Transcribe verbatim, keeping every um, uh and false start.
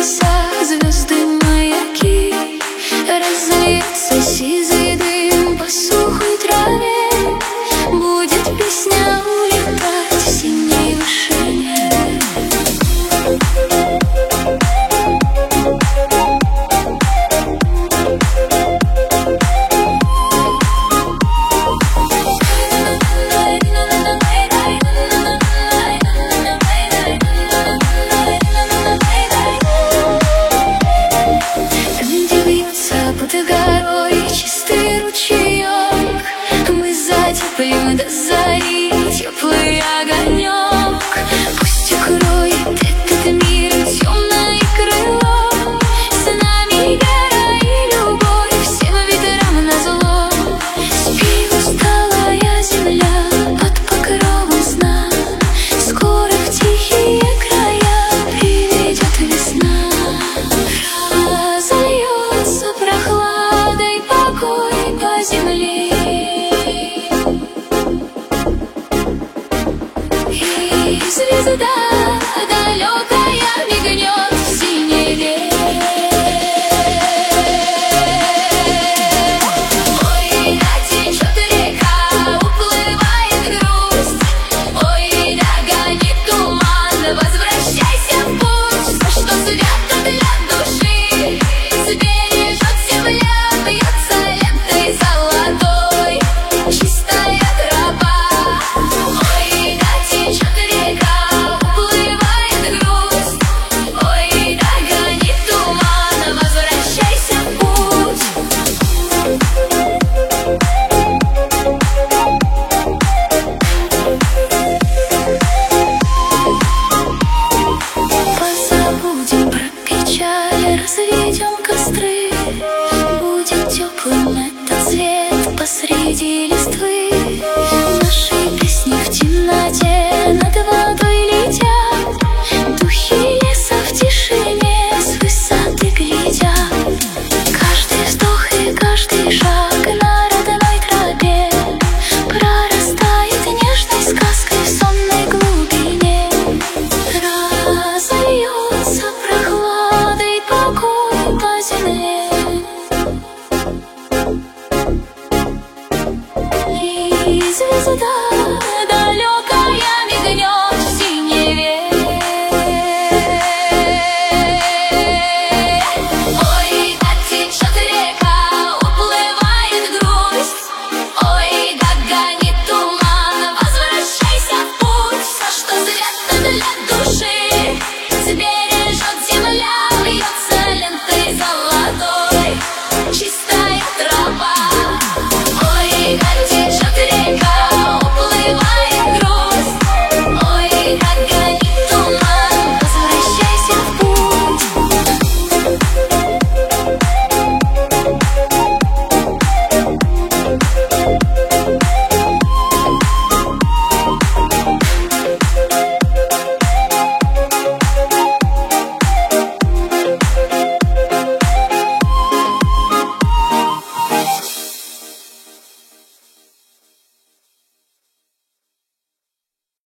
небесах звезды маяки, разольется сизый дым по сухой траве, будет песня улетать в синей вышине. Чистый ручеек, мы затеплим до зари теплый огонек. Пусть укроет этот мир темное крыло, с нами вера и любовь всем ветрам назло. Спи, усталая земля под покровом сна, скоро в тихие края приведет весна. Разольется прохладой покой по земле, и звезда далекая мигнет в синеве. Ой, да течет река, уплывает грусть, ой, да гонит туман, возвращайся в путь. За что свято для души сбережет земля, бьется лентой золотой чистая тропа. Ой, да течет река, уплывает грусть, ой, да гонит туман, возвращайся в путь. Позабудем про печаль, разведем костры, будет теплым этот свет посреди листвы. Наши песни в темноте над водой летят, духи леса в тишине с высоты глядят. Каждый вздох и каждый шаг на родной тропе прорастает нежной сказкой в сонной глубине. Разольется прохладой покой по земле, и звезда